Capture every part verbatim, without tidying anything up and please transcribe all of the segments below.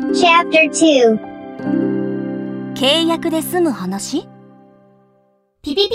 チャプターツー契約で済む話？ ピピピピ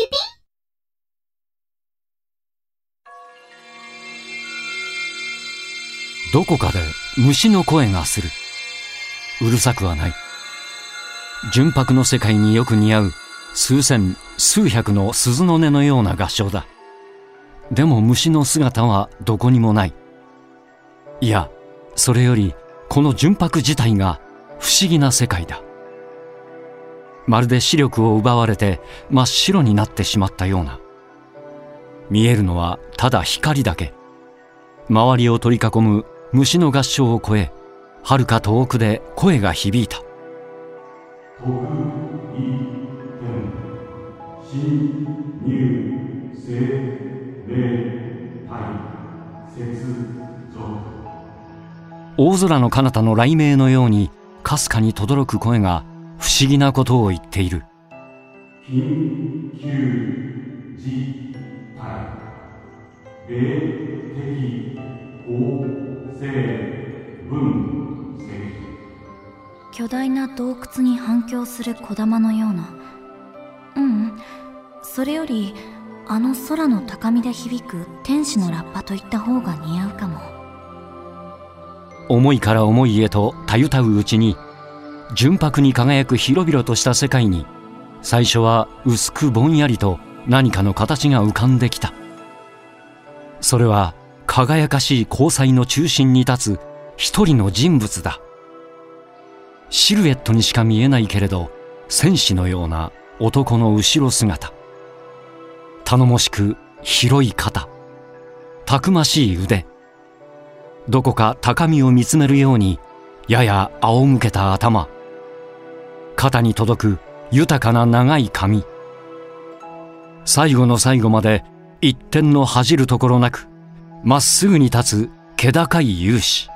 どこかで虫の声がする。うるさくはない。純白の世界によく似合う数千数百の鈴の音のような合唱だ。でも虫の姿はどこにもない。いや、それよりこの純白自体が不思議な世界だ。まるで視力を奪われて真っ白になってしまったような。見えるのはただ光だけ。周りを取り囲む虫の合唱を超え、はるか遠くで声が響いた。 特異点新入生命体接続。 大空の彼方の雷鳴のようにかすかに轟く声が不思議なことを言っている。 緊急事態霊的構成分析。 巨大な洞窟に反響する小玉のような。ううん、それよりあの空の高みで響く天使のラッパといった方が似合うかも。 思いから思いへとたゆたううちに、純白に輝く広々とした世界に、最初は薄くぼんやりと何かの形が浮かんできた。それは輝かしい光彩の中心に立つ一人の人物だ。シルエットにしか見えないけれど、戦士のような男の後ろ姿。頼もしく広い肩、たくましい腕、どこか高みを見つめるようにやや仰向けた頭、肩に届く豊かな長い髪。最後の最後まで一点の恥じるところなくまっすぐに立つ気高い勇士。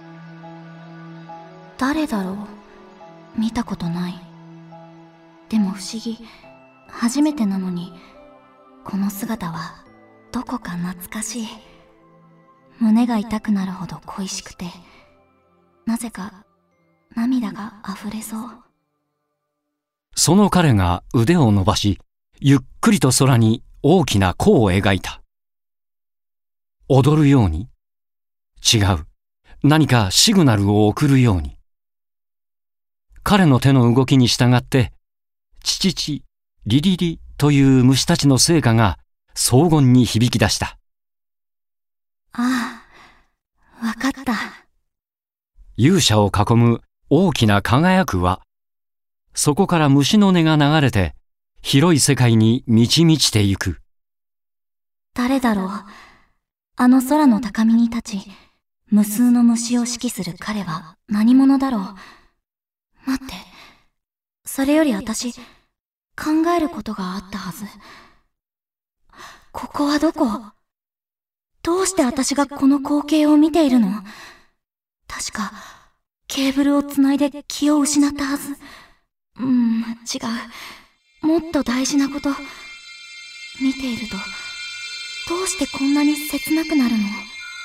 誰だろう？見たことない。でも不思議、初めてなのにこの姿はどこか懐かしい。胸が痛くなるほど恋しくて、なぜか涙が溢れそう。 その彼が腕を伸ばし、ゆっくりと空に大きな弧を描いた。踊るように？違う。何かシグナルを送るように。彼の手の動きに従って、チチチ、リリリという虫たちの聖歌が荘厳に響き出した。 ああ、わかった。 勇者を囲む大きな輝く輪。そこから虫の音が流れて、広い世界に満ち満ちてゆく。 誰だろう？あの空の高みに立ち、無数の虫を指揮する彼は何者だろう？待って、それより私、考えることがあったはず。ここはどこ？どうして私がこの光景を見ているの？確か、ケーブルをつないで気を失ったはず。うーん、違う。もっと大事なこと。見ていると、どうしてこんなに切なくなるの？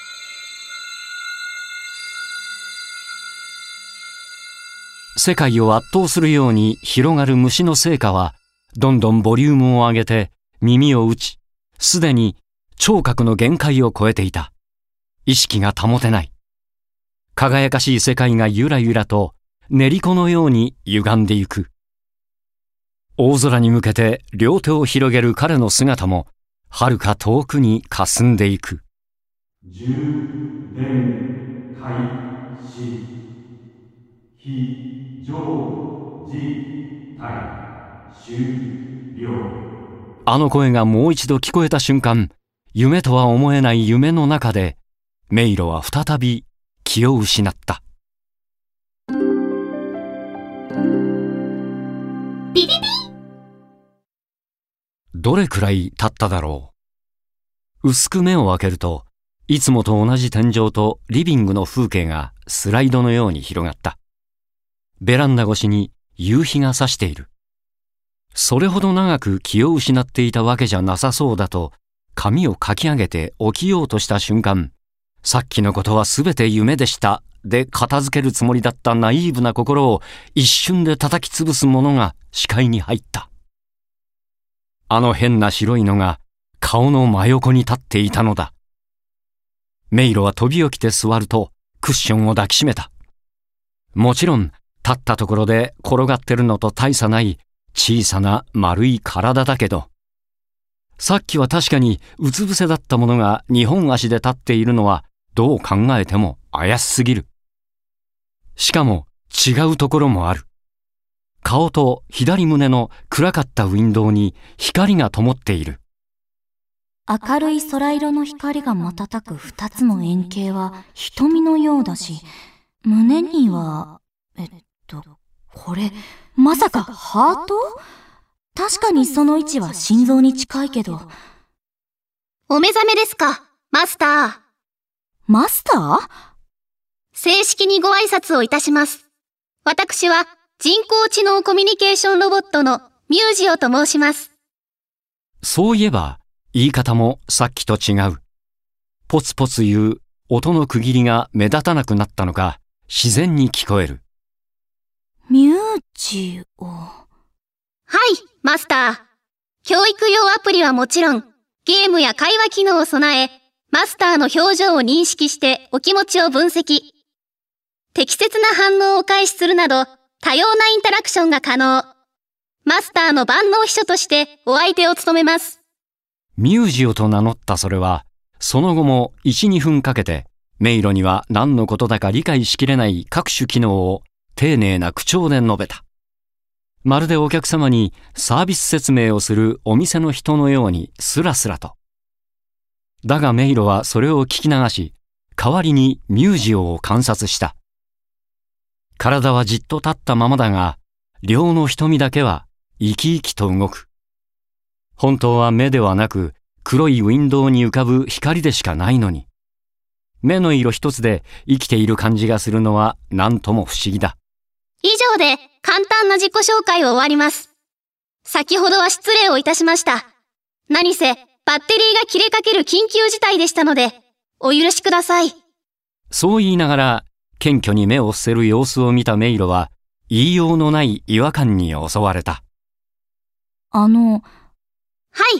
世界を圧倒するように広がる虫の聖歌は、どんどんボリュームを上げて耳を打ち、すでに聴覚の限界を超えていた。意識が保てない。輝かしい世界がゆらゆらと練り子のように歪んでゆく。大空に向けて両手を広げる彼の姿も、はるか遠くに霞んでいく。 充電開始。非常事態終了。 あの声がもう一度聞こえた瞬間、夢とは思えない夢の中で、迷路は再び気を失った。 ピピピどれくらい経っただろう。薄く目を開けると、いつもと同じ天井とリビングの風景がスライドのように広がった。ベランダ越しに夕日が差している。それほど長く気を失っていたわけじゃなさそうだと、髪をかき上げて起きようとした瞬間、さっきのことはすべて夢でした、 で片付けるつもりだったナイーブな心を一瞬で叩き潰すものが視界に入った。あの変な白いのが顔の真横に立っていたのだ。メイロは飛び起きて座るとクッションを抱きしめた。もちろん立ったところで転がってるのと大差ない小さな丸い体だけど、さっきは確かにうつ伏せだったものが二本足で立っているのはどう考えても怪しすぎる。しかも違うところもある。顔と左胸の暗かったウィンドウに光が灯っている。 明るい空色の光が瞬く二つの円形は瞳のようだし、胸には、えっと、これ、まさかハート？確かにその位置は心臓に近いけど。 お目覚めですか、マスター。 マスター？ 正式にご挨拶をいたします。私は人工知能コミュニケーションロボットのミュージオと申します。 そういえば、言い方もさっきと違う。ポツポツ言う音の区切りが目立たなくなったのか、自然に聞こえる。 ミュージオ。 はい、マスター。教育用アプリはもちろん、ゲームや会話機能を備え、マスターの表情を認識してお気持ちを分析。適切な反応を開始するなど、多様なインタラクションが可能。マスターの万能秘書としてお相手を務めます。 ミュージオと名乗ったそれは、その後もいち、にふんかけて、メイロには何のことだか理解しきれない各種機能を丁寧な口調で述べた。まるでお客様にサービス説明をするお店の人のようにスラスラと。だがメイロはそれを聞き流し、代わりにミュージオを観察した。体はじっと立ったままだが、両の瞳だけは生き生きと動く。本当は目ではなく、黒いウィンドウに浮かぶ光でしかないのに。目の色一つで生きている感じがするのは何とも不思議だ。 以上で簡単な自己紹介を終わります。先ほどは失礼をいたしました。何せバッテリーが切れかける緊急事態でしたので、お許しください。 そう言いながら、謙虚に目を伏せる様子を見たメイロは、言いようのない違和感に襲われた。 あの、 はい、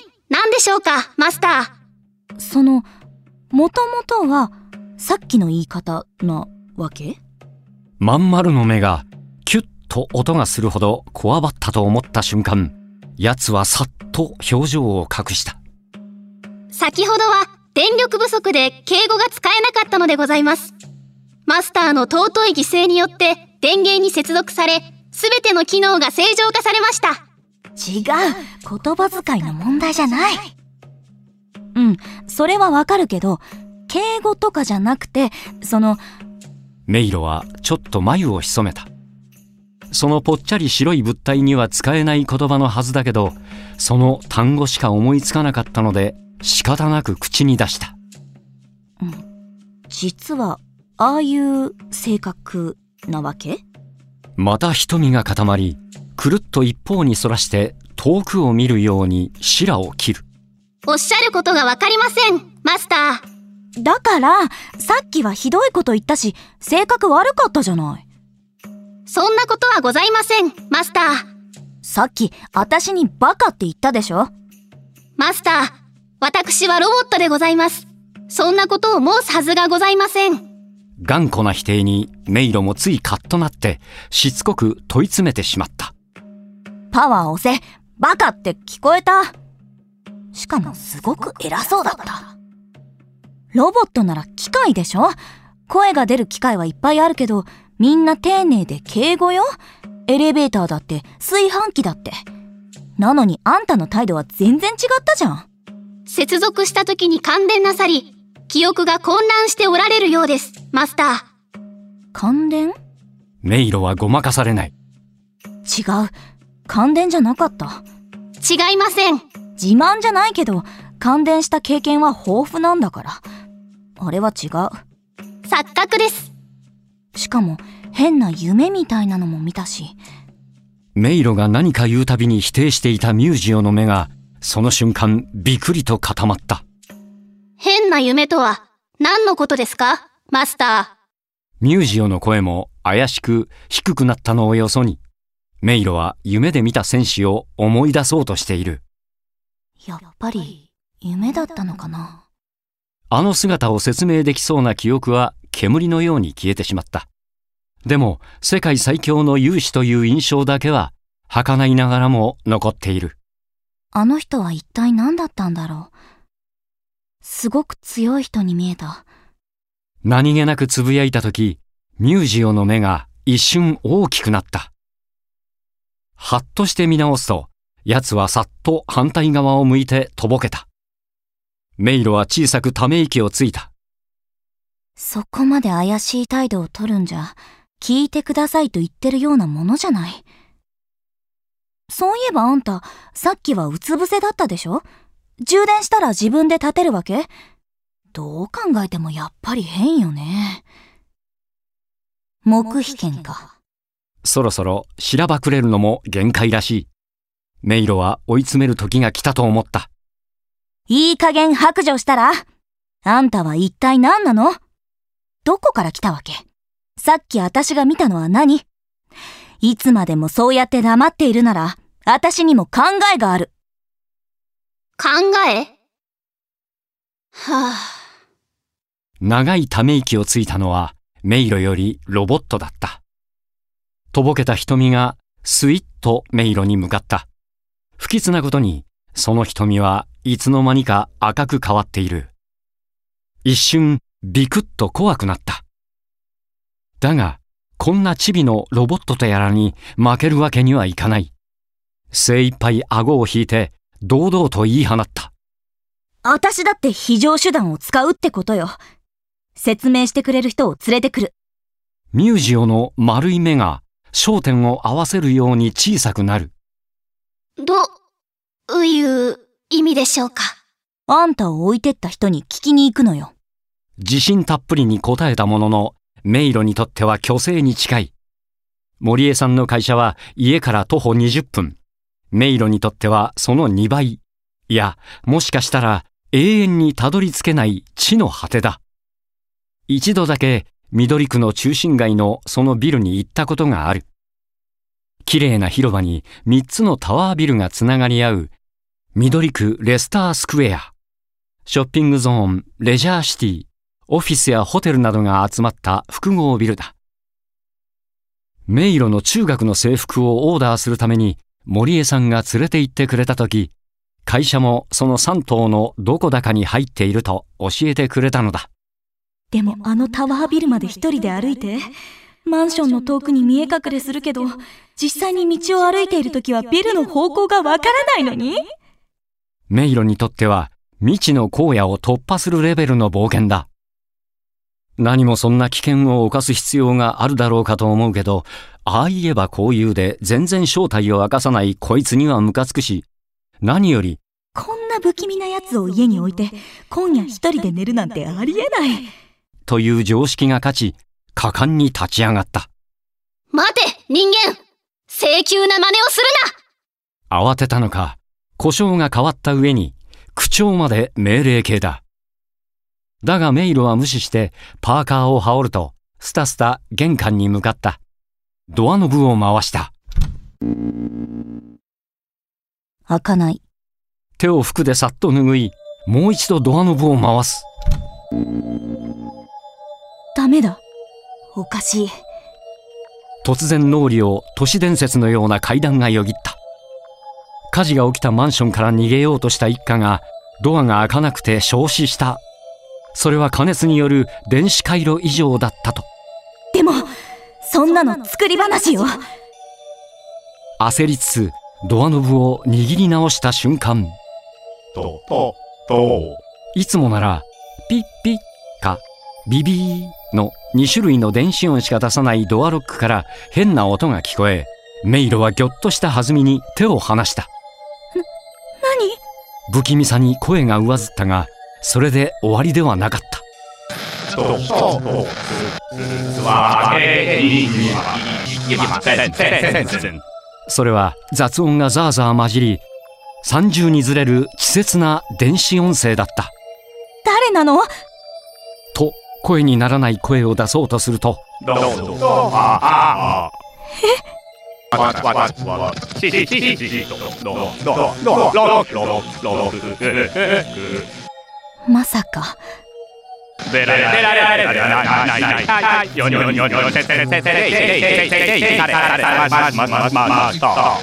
何でしょうか、マスター。その、もともとは、さっきの言い方なわけ？ まん丸の目が、キュッと音がするほどこわばったと思った瞬間、奴はさっと表情を隠した。 先ほどは電力不足で敬語が使えなかったのでございます。マスターの尊い犠牲によって電源に接続され、すべての機能が正常化されました。 違う、言葉遣いの問題じゃない。うん、それはわかるけど、敬語とかじゃなくて、その… メイロはちょっと眉を潜めた。そのぽっちゃり白い物体には使えない言葉のはずだけど、その単語しか思いつかなかったので、仕方なく口に出した。 うん、実は、ああいう性格なわけ？ また瞳が固まり、くるっと一方にそらして遠くを見るように白を切る。 おっしゃることがわかりません、マスター。だから、さっきはひどいこと言ったし、性格悪かったじゃない。 そんなことはございません、マスター。 さっき、私にバカって言ったでしょ？ マスター、私はロボットでございます。そんなことを申すはずがございません。 頑固な否定にメイロもついカッとなってしつこく問い詰めてしまった。 パワー押せ、バカって聞こえた。しかもすごく偉そうだった。ロボットなら機械でしょ？声が出る機械はいっぱいあるけど、みんな丁寧で敬語よ。エレベーターだって炊飯器だって。なのにあんたの態度は全然違ったじゃん。 接続した時に感電なさり、記憶が混乱しておられるようです、マスター。 感電？ メイロはごまかされない。 違う。感電じゃなかった。 違いません。 自慢じゃないけど、感電した経験は豊富なんだから。あれは違う。 錯覚です。 しかも、変な夢みたいなのも見たし。 メイロが何か言うたびに否定していたミュージオの目が、その瞬間ビクリと固まった。 変な夢とは何のことですか、マスター？ ミュージオの声も怪しく低くなったのをよそに、メイロは夢で見た戦士を思い出そうとしている。 やっぱり夢だったのかな。 あの姿を説明できそうな記憶は煙のように消えてしまった。でも世界最強の勇士という印象だけは儚いながらも残っている。 あの人は一体何だったんだろう。すごく強い人に見えた。 何気なくつぶやいたとき、ミュージオの目が一瞬大きくなった。はっとして見直すと、奴はさっと反対側を向いてとぼけた。メイロは小さくため息をついた。 そこまで怪しい態度を取るんじゃ、聞いてくださいと言ってるようなものじゃない。そういえばあんた、さっきはうつ伏せだったでしょ？充電したら自分で立てるわけ？どう考えてもやっぱり変よね。黙秘権か。 そろそろしらばくれるのも限界らしい。メイロは追い詰める時が来たと思った。 いい加減白状したら？あんたは一体何なの？どこから来たわけ？さっき私が見たのは何？いつまでもそうやって黙っているなら、私にも考えがある。 考え？はぁ。 長いため息をついたのはメイロよりロボットだった。とぼけた瞳がスイッとメイロに向かった。不吉なことに、その瞳はいつの間にか赤く変わっている。一瞬ビクッと怖くなった。だが、こんなチビのロボットとやらに負けるわけにはいかない。精一杯顎を引いて堂々と言い放った。 私だって非常手段を使うってことよ。説明してくれる人を連れてくる。 ミュージオの丸い目が焦点を合わせるように小さくなる。 どういう意味でしょうか？ あんたを置いてった人に聞きに行くのよ。 自信たっぷりに答えたものの、メイロにとっては虚勢に近い。森江さんの会社は家から徒歩にじゅっぷん。メイロにとってはそのにばい。いや、もしかしたら永遠にたどり着けない地の果てだ。一度だけ緑区の中心街のそのビルに行ったことがある。綺麗な広場にみっつのタワービルがつながり合う緑区レスタースクエア。ショッピングゾーン、レジャーシティ、オフィスやホテルなどが集まった複合ビルだ。メイロの中学の制服をオーダーするために森江さんが連れて行ってくれたとき、会社もそのさん棟のどこだかに入っていると教えてくれたのだ。 でもあのタワービルまで一人で歩いて、マンションの遠くに見え隠れするけど、実際に道を歩いているときはビルの方向がわからないのに？ メイロにとっては未知の荒野を突破するレベルの冒険だ。何もそんな危険を冒す必要があるだろうかと思うけど、ああ言えばこう言うで全然正体を明かさないこいつにはムカつくし、何より、 こんな不気味なやつを家に置いて、今夜一人で寝るなんてありえない。 という常識が勝ち、果敢に立ち上がった。 待て、人間！請求な真似をするな！慌てたのか、呼称が変わった上に、口調まで命令形だ。だがメイロは無視してパーカーを羽織ると、スタスタ玄関に向かった。ドアノブを回した。 開かない。 手を服でさっと拭い、もう一度ドアノブを回す。 ダメだ。おかしい。 突然脳裏を都市伝説のような階段がよぎった。火事が起きたマンションから逃げようとした一家が、ドアが開かなくて焼死した。それは加熱による電子回路異常だったと。 でも、そんなの作り話よ。 焦りつつドアノブを握り直した瞬間、 ととといつもならピッピッかビビーのに種類の電子音しか出さないドアロックから変な音が聞こえ、メイロはぎょっとした弾みに手を離した。な、 何？ 不気味さに声が上ずったが、それで終わりではなかった。それは雑音がザーザー混じり、三重にずれる稚拙な電子音声だった。 誰なの？ と声にならない声を出そうとすると、 どどどああえわわわわししししどどどどどどどまさかベラベラベラベラベラないないよにょにょにょせせせせせせせせせされされまままままました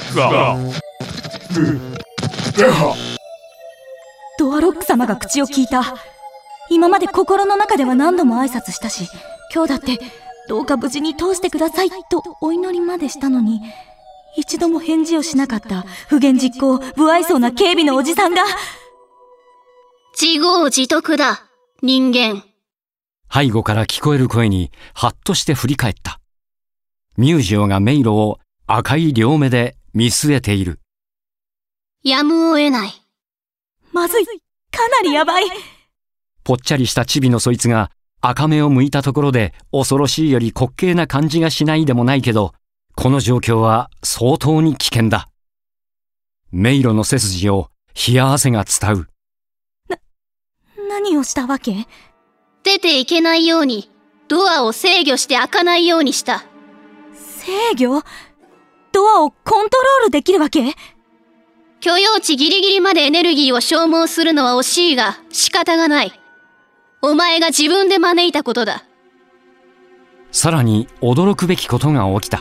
ドアロック様が口を聞いた。今まで心の中では何度も挨拶したし、今日だってどうか無事に通してくださいとお祈りまでしたのに、一度も返事をしなかった不言実行不愛想な警備のおじさんが。 自業自得だ、人間。 背後から聞こえる声にハッとして振り返った。ミュージオが迷路を赤い両目で見据えている。 やむを得ない。 まずい、かなりやばい。 ぽっちゃりしたチビのそいつが赤目を向いたところで恐ろしいより滑稽な感じがしないでもないけど、この状況は相当に危険だ。迷路の背筋を冷や汗が伝う。 な、何をしたわけ？ 出ていけないようにドアを制御して開かないようにした。 制御？ドアをコントロールできるわけ？ 許容値ギリギリまでエネルギーを消耗するのは惜しいが仕方がない。お前が自分で招いたことだ。 さらに驚くべきことが起きた。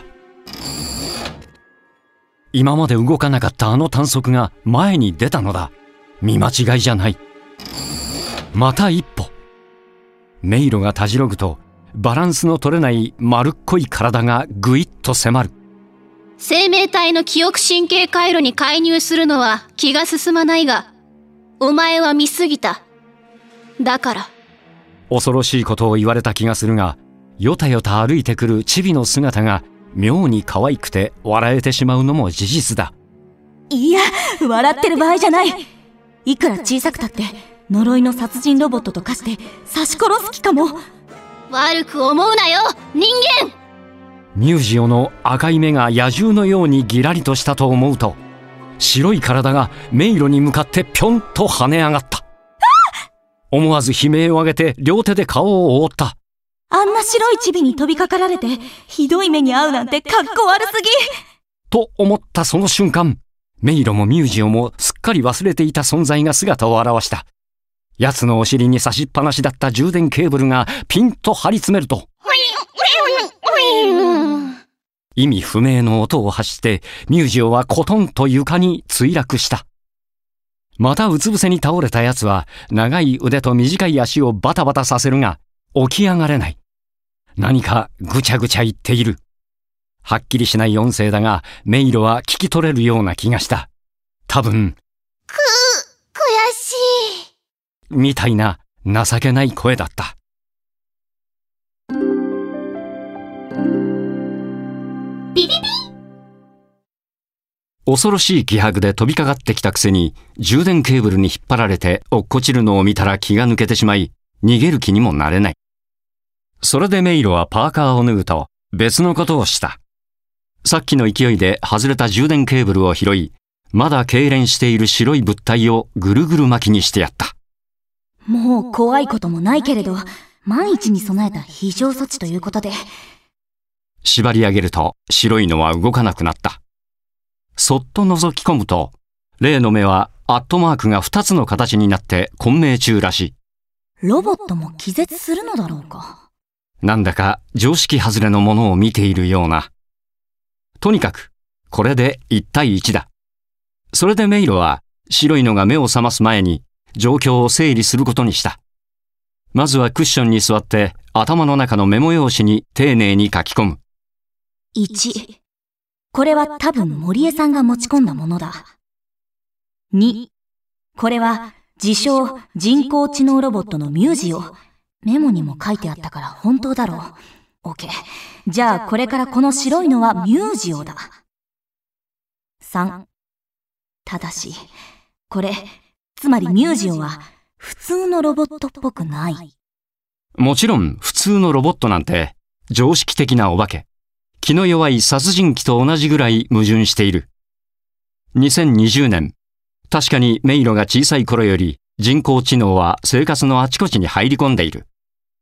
今まで動かなかったあの短足が前に出たのだ。見間違いじゃない。また一歩。迷路がたじろぐとバランスの取れない丸っこい体がぐいっと迫る。 生命体の記憶神経回路に介入するのは気が進まないが、お前は見すぎた。だから。 恐ろしいことを言われた気がするが、よたよた歩いてくるチビの姿が妙に可愛くて笑えてしまうのも事実だ。 いや、笑ってる場合じゃない。いくら小さくたって呪いの殺人ロボットと化して刺し殺す気かも。 悪く思うなよ、人間。 ミュージオの赤い目が野獣のようにギラリとしたと思うと、白い体が迷路に向かってぴょんと跳ね上がった。思わず悲鳴を上げて両手で顔を覆った。 あんな白いチビに飛びかかられてひどい目に遭うなんてかっこ悪すぎと思ったその瞬間、迷路もミュージオもすっかり忘れていた存在が姿を現した。奴のお尻に差しっぱなしだった充電ケーブルがピンと張り詰めると、意味不明の音を発してミュージオはコトンと床に墜落した。またうつ伏せに倒れた奴は長い腕と短い足をバタバタさせるが起き上がれない。何かぐちゃぐちゃ言っている。はっきりしない音声だが迷路は聞き取れるような気がした。多分く、悔しいみたいな情けない声だった。 ビビビ。 恐ろしい気迫で飛びかかってきたくせに充電ケーブルに引っ張られて落っこちるのを見たら気が抜けてしまい、逃げる気にもなれない。それで迷路はパーカーを脱ぐと別のことをした。さっきの勢いで外れた充電ケーブルを拾い、まだ痙攣している白い物体をぐるぐる巻きにしてやった。 もう怖いこともないけれど、万一に備えた非常措置ということで。 縛り上げると白いのは動かなくなった。そっと覗き込むと、例の目はアットマークが二つの形になって混迷中らしい。 ロボットも気絶するのだろうか。 なんだか常識外れのものを見ているような。とにかく、これで一対一だ。それで迷路は白いのが目を覚ます前に状況を整理することにした。まずはクッションに座って頭の中のメモ用紙に丁寧に書き込む。 いち、これは多分森江さんが持ち込んだものだ。に、これは自称人工知能ロボットのミュージオ。メモにも書いてあったから本当だろう。OK。じゃあこれからこの白いのはミュージオだ。さん、ただし、これ、つまりミュージオは普通のロボットっぽくない。 もちろん普通のロボットなんて常識的なお化け。気の弱い殺人鬼と同じぐらい矛盾している。にせんにじゅうねん、確かに迷路が小さい頃より人工知能は生活のあちこちに入り込んでいる。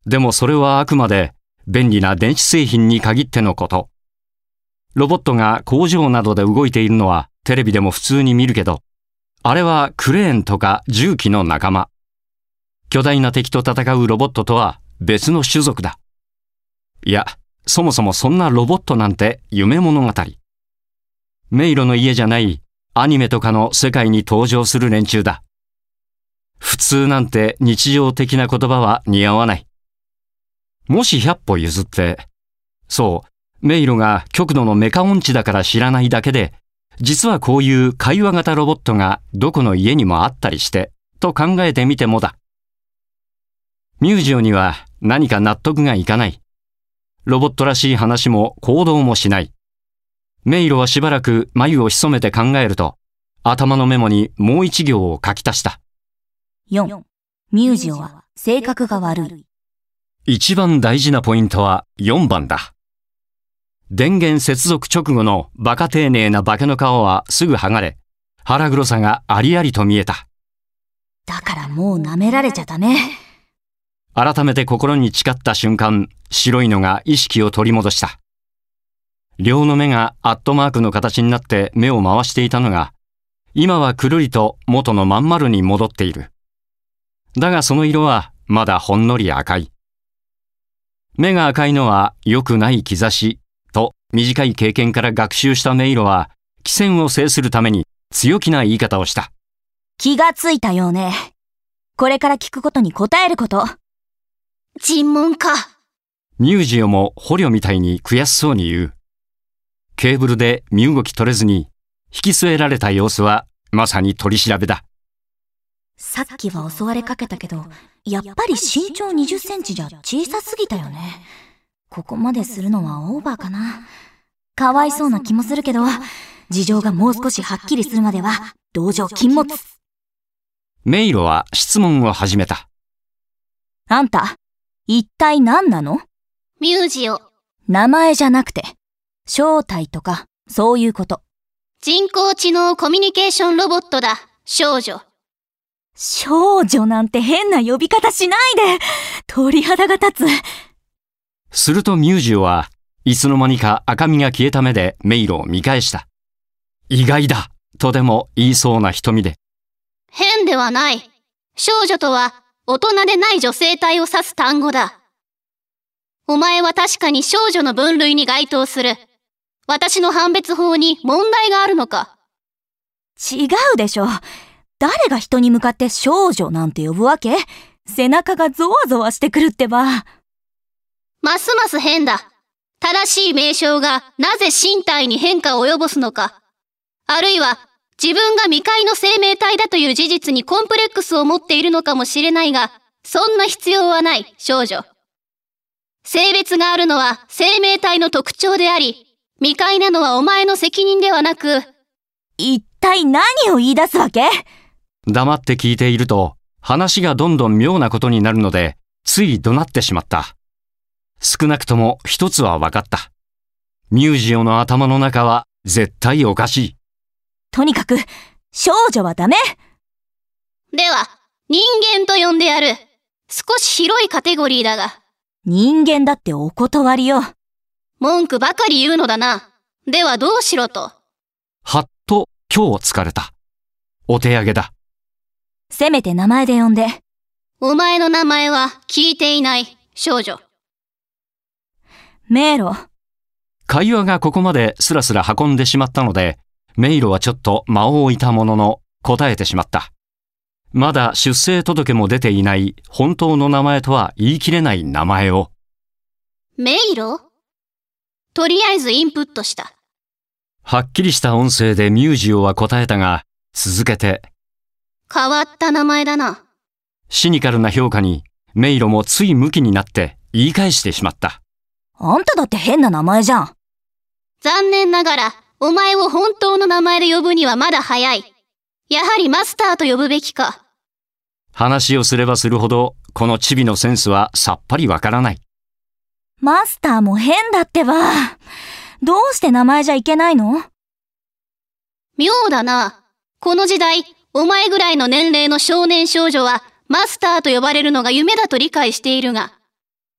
でもそれはあくまで便利な電子製品に限ってのこと。ロボットが工場などで動いているのはテレビでも普通に見るけど、あれはクレーンとか重機の仲間。巨大な敵と戦うロボットとは別の種族だ。いや、そもそもそんなロボットなんて夢物語。迷路の家じゃないアニメとかの世界に登場する連中だ。普通なんて日常的な言葉は似合わない。もし百歩譲って、そう、迷路が極度のメカ音痴だから知らないだけで、実はこういう会話型ロボットがどこの家にもあったりして、と考えてみてもだ。ミュージオには何か納得がいかない。ロボットらしい話も行動もしない。迷路はしばらく眉を潜めて考えると、頭のメモにもう一行を書き足した。 よん. ミュージオは性格が悪い。 一番大事なポイントはよんばんだ。電源接続直後のバカ丁寧な化けの皮はすぐ剥がれ、腹黒さがありありと見えた。 だからもう舐められちゃダメ。 改めて心に誓った瞬間、白いのが意識を取り戻した。両の目がアットマークの形になって目を回していたのが、今はくるりと元のまん丸に戻っている。だがその色はまだほんのり赤い。目が赤いのは良くない兆しと短い経験から学習した迷路は、機先を制するために強気な言い方をした。 気がついたようね。これから聞くことに答えること。 尋問か。 ミュージオも捕虜みたいに悔しそうに言う。ケーブルで身動き取れずに引き据えられた様子はまさに取り調べだ。 さっきは襲われかけたけど、やっぱり身長にじゅっセンチじゃ小さすぎたよね。ここまでするのはオーバーかな。かわいそうな気もするけど、事情がもう少しはっきりするまでは同情禁物。 迷路は質問を始めた。 あんた、一体何なの？ ミュージオ。 名前じゃなくて、正体とかそういうこと。 人工知能コミュニケーションロボットだ、少女。 少女なんて変な呼び方しないで。鳥肌が立つ。 するとミュージオはいつの間にか赤みが消えた目で迷路を見返した。意外だとでも言いそうな瞳で。 変ではない。少女とは大人でない女性体を指す単語だ。お前は確かに少女の分類に該当する。私の判別法に問題があるのか？ 違うでしょ。誰が人に向かって少女なんて呼ぶわけ？背中がゾワゾワしてくるってば。 ますます変だ。正しい名称がなぜ身体に変化を及ぼすのか。あるいは自分が未開の生命体だという事実にコンプレックスを持っているのかもしれないが、そんな必要はない、少女。性別があるのは生命体の特徴であり、未開なのはお前の責任ではなく。 一体何を言い出すわけ？ 黙って聞いていると話がどんどん妙なことになるので、つい怒鳴ってしまった。少なくとも一つは分かった。ミュージオの頭の中は絶対おかしい。 とにかく少女はダメ。 では人間と呼んでやる。少し広いカテゴリーだが。 人間だってお断りよ。 文句ばかり言うのだな。ではどうしろと。 はっと今日疲れた。お手上げだ。 せめて名前で呼んで。 お前の名前は聞いていない、少女。 迷路。 会話がここまでスラスラ運んでしまったので、迷路はちょっと間を置いたものの答えてしまった。まだ出生届も出ていない本当の名前とは言い切れない名前を。 迷路？とりあえずインプットした。 はっきりした音声でミュージオは答えたが、続けて。 変わった名前だな。 シニカルな評価に迷路もついムキになって言い返してしまった。 あんただって変な名前じゃん。 残念ながら、お前を本当の名前で呼ぶにはまだ早い。やはりマスターと呼ぶべきか。 話をすればするほど、このチビのセンスはさっぱりわからない。 マスターも変だってば。どうして名前じゃいけないの？ 妙だな。この時代、お前ぐらいの年齢の少年少女は、マスターと呼ばれるのが夢だと理解しているが、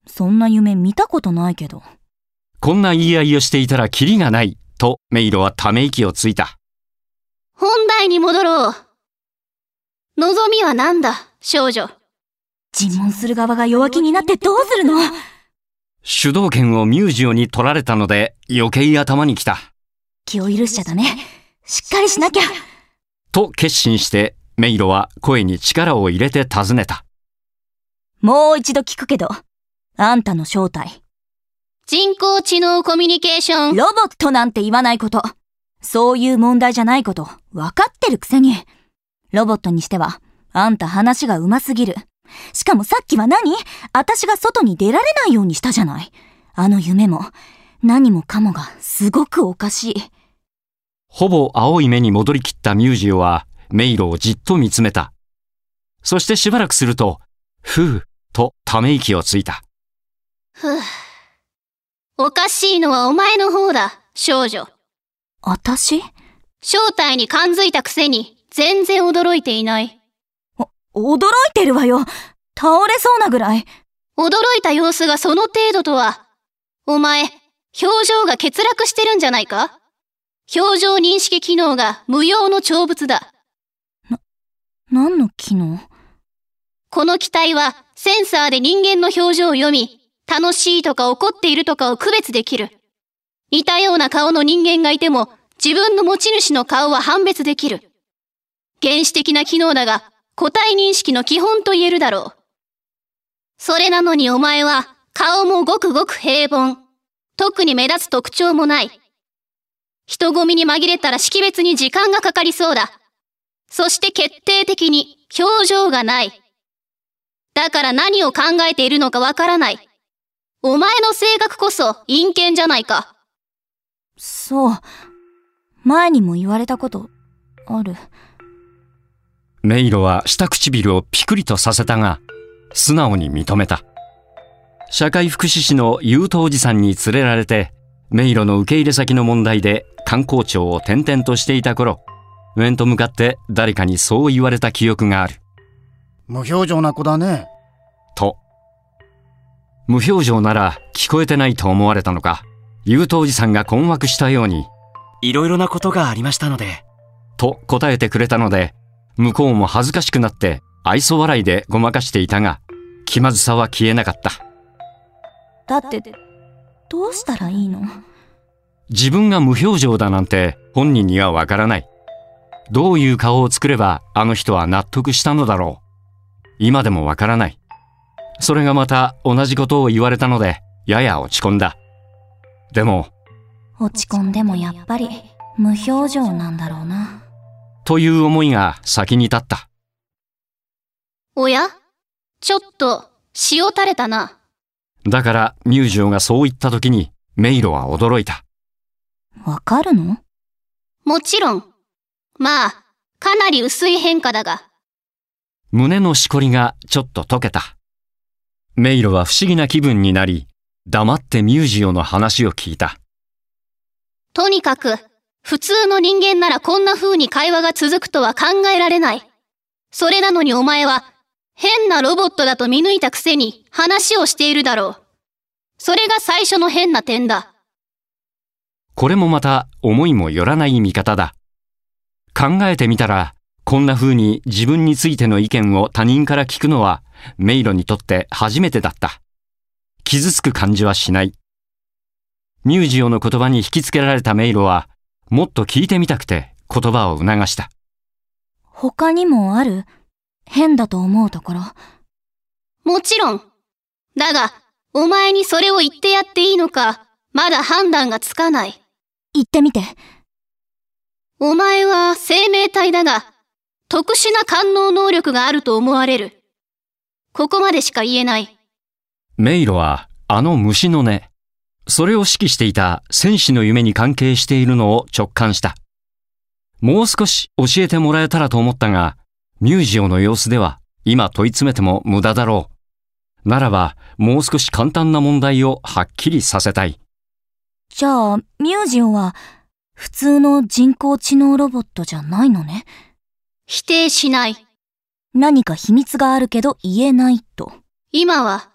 そんな夢見たことないけど。 こんな言い合いをしていたらキリがない、とメイロはため息をついた。 本題に戻ろう。望みは何だ、少女。 尋問する側が弱気になってどうするの？ 主導権をミュージオに取られたので余計頭にきた。 気を許しちゃダメ。しっかりしなきゃ。 と決心してメイロは声に力を入れて尋ねた。 もう一度聞くけど、あんたの正体。 人工知能コミュニケーション。 ロボットなんて言わないこと。そういう問題じゃないこと、わかってるくせに。ロボットにしては、あんた話が上手すぎる。しかもさっきは何？私が外に出られないようにしたじゃない。あの夢も、何もかもがすごくおかしい。 ほぼ青い目に戻りきったミュージオは、メイロをじっと見つめた。そしてしばらくすると、ふう、とため息をついた。 ふぅ。おかしいのはお前の方だ、少女。 私？ 正体に感づいたくせに、全然驚いていない。 お、驚いてるわよ。倒れそうなぐらい。 驚いた様子がその程度とは。お前、表情が欠落してるんじゃないか？表情認識機能が無用の長物だ。 な、何の機能？ この機体はセンサーで人間の表情を読み、楽しいとか怒っているとかを区別できる。似たような顔の人間がいても、自分の持ち主の顔は判別できる。原始的な機能だが、個体認識の基本と言えるだろう。それなのにお前は、顔もごくごく平凡。特に目立つ特徴もない。人混みに紛れたら識別に時間がかかりそうだ。そして決定的に表情がない。だから何を考えているのかわからない。お前の性格こそ陰険じゃないか。 そう。前にも言われたことある。 メイロは下唇をピクリとさせたが、素直に認めた。社会福祉士の優斗おじさんに連れられて、メイロの受け入れ先の問題で観光庁を転々としていた頃、面と向かって誰かにそう言われた記憶がある。 無表情な子だね。 と。無表情なら聞こえてないと思われたのか、優斗おじさんが困惑したように、 いろいろなことがありましたので。 と答えてくれたので、向こうも恥ずかしくなって愛想笑いでごまかしていたが、気まずさは消えなかった。 だって、どうしたらいいの？ 自分が無表情だなんて本人にはわからない。どういう顔を作ればあの人は納得したのだろう。今でもわからない。それがまた同じことを言われたので、やや落ち込んだ。でも、 落ち込んでもやっぱり無表情なんだろうな。 という思いが先に立った。 おや？ちょっと塩垂れたな。 だからミュージオがそう言った時にメイロは驚いた。 わかるの？ もちろん。まあ、かなり薄い変化だが。 胸のしこりがちょっと解けた。メイロは不思議な気分になり、黙ってミュージオの話を聞いた。 とにかく、普通の人間ならこんな風に会話が続くとは考えられない。それなのにお前は、変なロボットだと見抜いたくせに話をしているだろう。それが最初の変な点だ。 これもまた思いもよらない見方だ。考えてみたら、こんな風に自分についての意見を他人から聞くのは、メイロにとって初めてだった。傷つく感じはしない。ミュージオの言葉に引きつけられたメイロは、もっと聞いてみたくて言葉を促した。 他にもある？変だと思うところ。 もちろん。だが、お前にそれを言ってやっていいのか、まだ判断がつかない。 言ってみて。 お前は生命体だが、特殊な感応能力があると思われる。ここまでしか言えない。 メイロはあの虫の音、それを指揮していた戦士の夢に関係しているのを直感した。もう少し教えてもらえたらと思ったが、ミュージオの様子では今問い詰めても無駄だろう。ならばもう少し簡単な問題をはっきりさせたい。 じゃあ、ミュージオは普通の人工知能ロボットじゃないのね。 否定しない。 何か秘密があるけど言えないと。 今は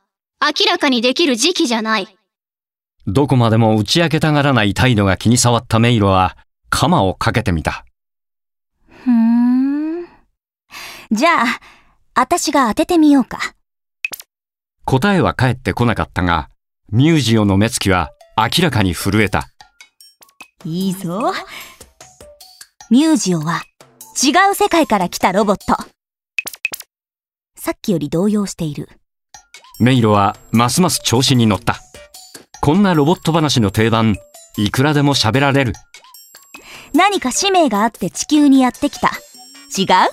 明らかにできる時期じゃない。 どこまでも打ち明けたがらない態度が気に障ったメイロは、鎌をかけてみた。 ふーん。じゃあ、私が当ててみようか。 答えは返ってこなかったが、ミュージオの目つきは明らかに震えた。 いいぞ。ミュージオは違う世界から来たロボット。さっきより動揺している。 メイロはますます調子に乗った。こんなロボット話の定番、いくらでも喋られる。 何か使命があって地球にやってきた。違う？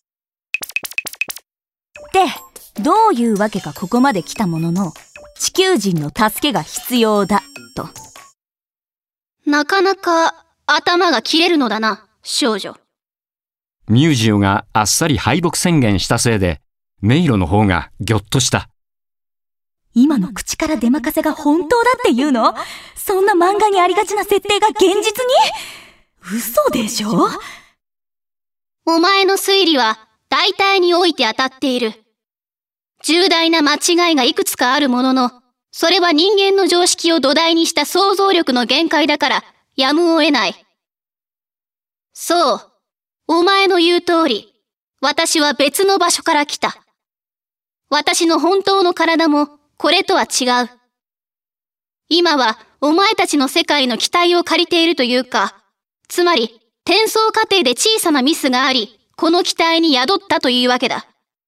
で、どういうわけかここまで来たものの、地球人の助けが必要だ、と。 なかなか頭が切れるのだな、少女。 ミュージオがあっさり敗北宣言したせいで、メイロの方がぎょっとした。 今の口から出まかせが本当だって言うの？そんな漫画にありがちな設定が現実に？嘘でしょ？ お前の推理は大体において当たっている。重大な間違いがいくつかあるものの、それは人間の常識を土台にした想像力の限界だからやむを得ない。そう、お前の言う通り、私は別の場所から来た。私の本当の体もこれとは違う。今はお前たちの世界の期待を借りているというか、つまり転送過程で小さなミスがあり、この期待に宿ったというわけだ。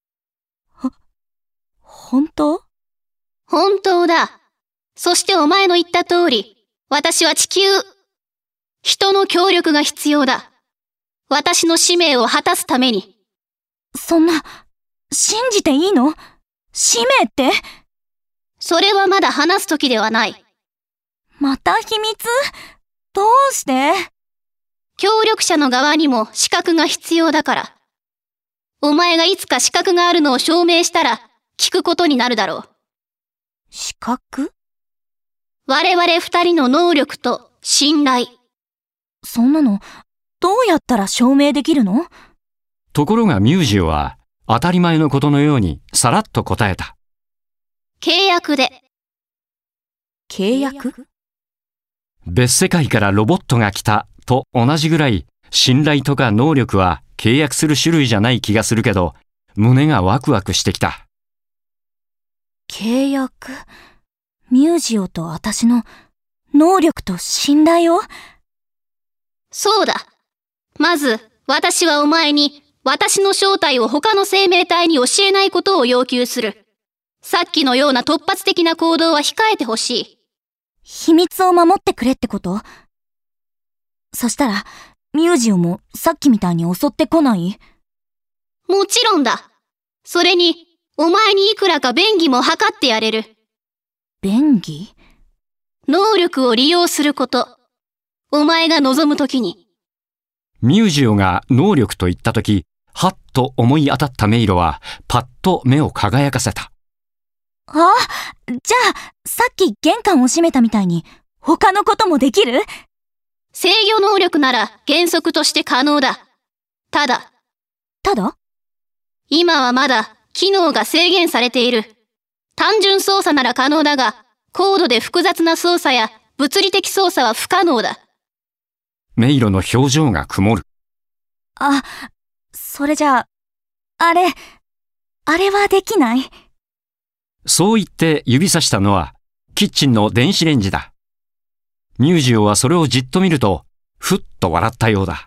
本当？ 本当だ。そしてお前の言った通り、私は地球、人の協力が必要だ。私の使命を果たすために。 そんな、信じていいの？使命って？ それはまだ話す時ではない。 また秘密？どうして？ 協力者の側にも資格が必要だから。お前がいつか資格があるのを証明したら、聞くことになるだろう。 資格？ 我々二人の能力と信頼。 そんなの、どうやったら証明できるの？ ところがミュージオは当たり前のことのようにさらっと答えた。 契約で。 契約？ 別世界からロボットが来たと同じぐらい信頼とか能力は契約する種類じゃない気がするけど、胸がワクワクしてきた。 契約？ミュージオと私の能力と信頼を？ そうだ。まず、私はお前に私の正体を他の生命体に教えないことを要求する。さっきのような突発的な行動は控えてほしい。 秘密を守ってくれってこと？そしたら、ミュージオもさっきみたいに襲ってこない？ もちろんだ。それに、お前にいくらか便宜も図ってやれる。 便宜？ 能力を利用すること。お前が望むときに。 ミュージオが能力と言ったとき、はっと思い当たったメイロは、パッと目を輝かせた。 あ、じゃあ、さっき玄関を閉めたみたいに、他のこともできる？ 制御能力なら原則として可能だ。ただ。 ただ？ 今はまだ機能が制限されている。単純操作なら可能だが、高度で複雑な操作や物理的操作は不可能だ。 メイロの表情が曇る。 あ、それじゃあ、あれ、あれはできない。 そう言って指さしたのは、キッチンの電子レンジだ。ミュージオはそれをじっと見ると、ふっと笑ったようだ。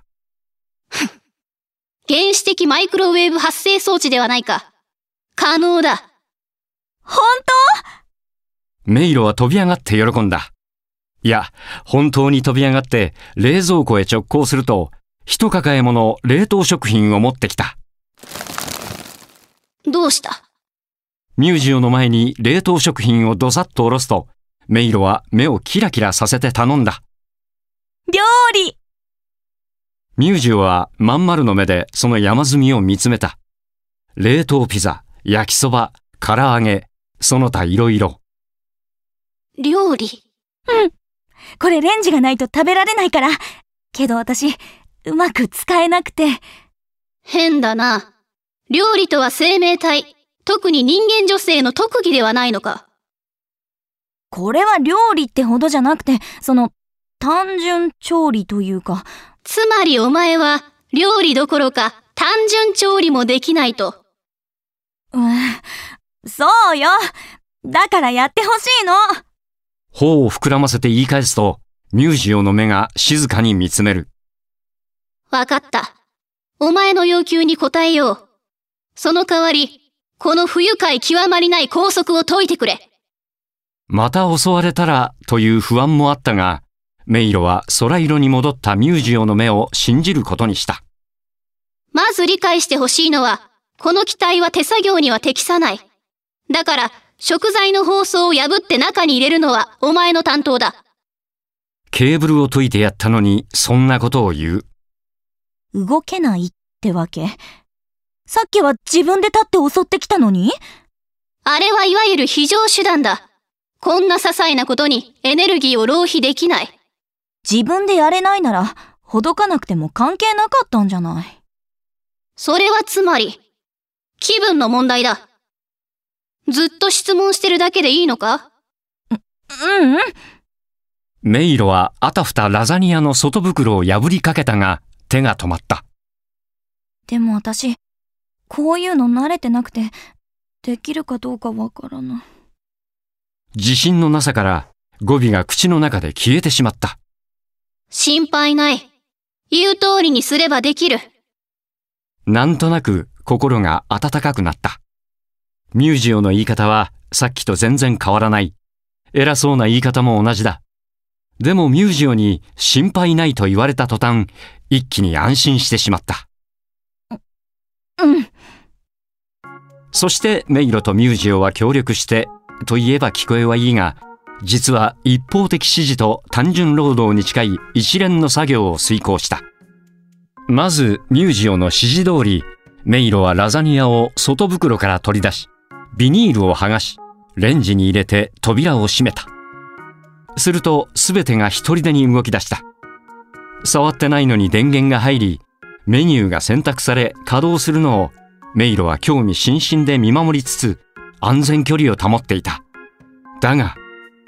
原子的マイクロウェーブ発生装置ではないか。可能だ。 本当？メイロは飛び上がって喜んだ。いや、本当に飛び上がって冷蔵庫へ直行すると、一抱えもの冷凍食品を持ってきた。 どうした？ ミュージオの前に冷凍食品をどさっと下ろすと、メイロは目をキラキラさせて頼んだ。 料理！ ミュージオはまん丸の目でその山積みを見つめた。冷凍ピザ、焼きそば、唐揚げ、その他いろいろ。 料理？ うん。これレンジがないと食べられないから。けど私、うまく使えなくて。 変だな。料理とは生命体、特に人間女性の特技ではないのか。 これは料理ってほどじゃなくて、その、単純調理というか。 つまりお前は、料理どころか単純調理もできないと。 うん、そうよ。だからやってほしいの。 頬を膨らませて言い返すと、ミュージオの目が静かに見つめる。 わかった。お前の要求に応えよう。その代わり、この不愉快極まりない拘束を解いてくれ。 また襲われたらという不安もあったが、メイロは空色に戻ったミュージオの目を信じることにした。 まず理解してほしいのは、この機体は手作業には適さない。だから、食材の包装を破って中に入れるのはお前の担当だ。 ケーブルを解いてやったのに、そんなことを言う。 動けないってわけ？さっきは自分で立って襲ってきたのに？ あれはいわゆる非常手段だ。こんな些細なことにエネルギーを浪費できない。 自分でやれないなら、ほどかなくても関係なかったんじゃない。 それはつまり、気分の問題だ。ずっと質問してるだけでいいのか？ う、うんうん。 メイロはあたふたラザニアの外袋を破りかけたが、手が止まった。 でも私、こういうの慣れてなくて、できるかどうかわからない。 自信のなさから語尾が口の中で消えてしまった。 心配ない。言う通りにすればできる。 なんとなく心が温かくなった。ミュージオの言い方はさっきと全然変わらない。偉そうな言い方も同じだ。でもミュージオに心配ないと言われた途端、一気に安心してしまった。 うん。 そしてメイロとミュージオは協力して、と言えば聞こえはいいが、実は一方的指示と単純労働に近い一連の作業を遂行した。まずミュージオの指示通り、メイロはラザニアを外袋から取り出し、ビニールを剥がし、レンジに入れて扉を閉めた。すると全てが一人でに動き出した。触ってないのに電源が入り、メニューが選択され稼働するのをメイロは興味津々で見守りつつ安全距離を保っていた。だが、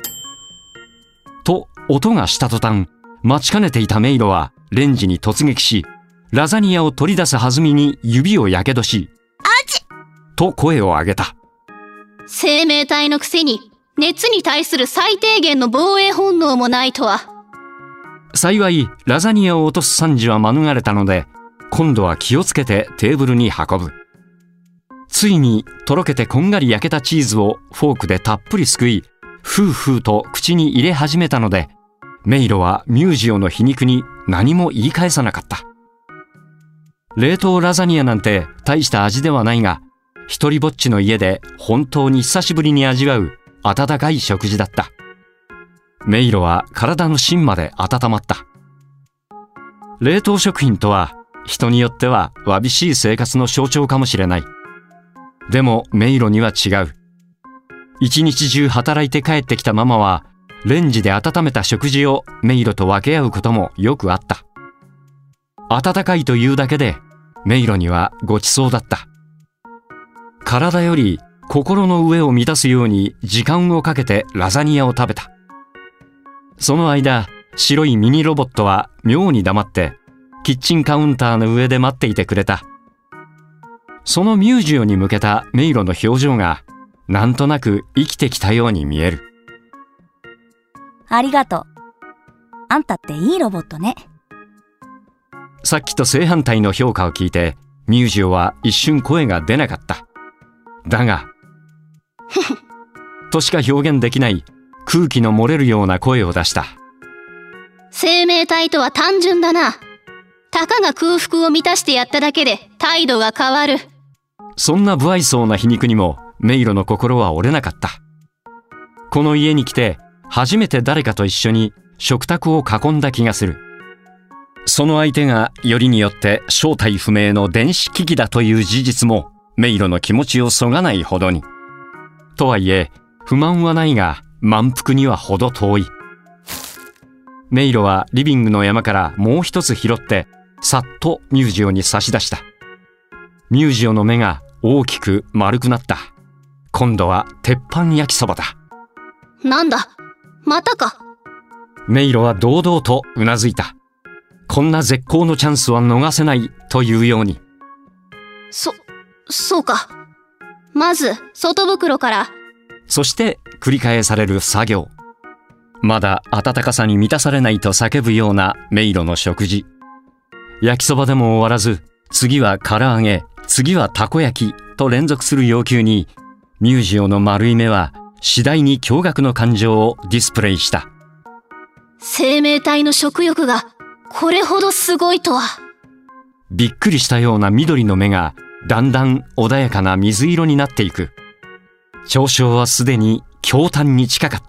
と音がした途端、待ちかねていたメイロはレンジに突撃し、ラザニアを取り出す弾みに指をやけどし、 あち！ と声を上げた。 生命体のくせに熱に対する最低限の防衛本能もないとは。 幸いラザニアを落とす惨事は免れたので、今度は気をつけてテーブルに運ぶ。ついにとろけてこんがり焼けたチーズをフォークでたっぷりすくい、ふうふうと口に入れ始めたので、メイロはミュージオの皮肉に何も言い返さなかった。冷凍ラザニアなんて大した味ではないが、一人ぼっちの家で本当に久しぶりに味わう温かい食事だった。メイロは体の芯まで温まった。冷凍食品とは人によってはわびしい生活の象徴かもしれない。でもメイロには違う。一日中働いて帰ってきたママはレンジで温めた食事をメイロと分け合うこともよくあった。温かいというだけでメイロにはごちそうだった。体より心の上を満たすように時間をかけてラザニアを食べた。その間、白いミニロボットは妙に黙ってキッチンカウンターの上で待っていてくれた。そのミュージオに向けたメイロの表情がなんとなく生きてきたように見える。 ありがとう。あんたっていいロボットね。 さっきと正反対の評価を聞いてミュージオは一瞬声が出なかった。だがとしか表現できない空気の漏れるような声を出した。 生命体とは単純だな。たかが空腹を満たしてやっただけで態度が変わる。 そんな不愛想な皮肉にもメイロの心は折れなかった。この家に来て初めて誰かと一緒に食卓を囲んだ気がする。その相手がよりによって正体不明の電子機器だという事実もメイロの気持ちをそがないほどに。とはいえ不満はないが満腹にはほど遠い。メイロはリビングの山からもう一つ拾ってさっとミュージオに差し出した。ミュージオの目が大きく丸くなった。今度は鉄板焼きそばだ。 なんだ、またか。 メイロは堂々とうなずいた。こんな絶好のチャンスは逃せないというように。 そ、そうか。まず、外袋から。 そして繰り返される作業。まだ温かさに満たされないと叫ぶようなメイロの食事。焼きそばでも終わらず、次は唐揚げ、次はたこ焼きと連続する要求に、ミュージオの丸い目は次第に驚愕の感情をディスプレイした。 生命体の食欲がこれほどすごいとは。 びっくりしたような緑の目がだんだん穏やかな水色になっていく。嘲笑はすでに驚嘆に近かった。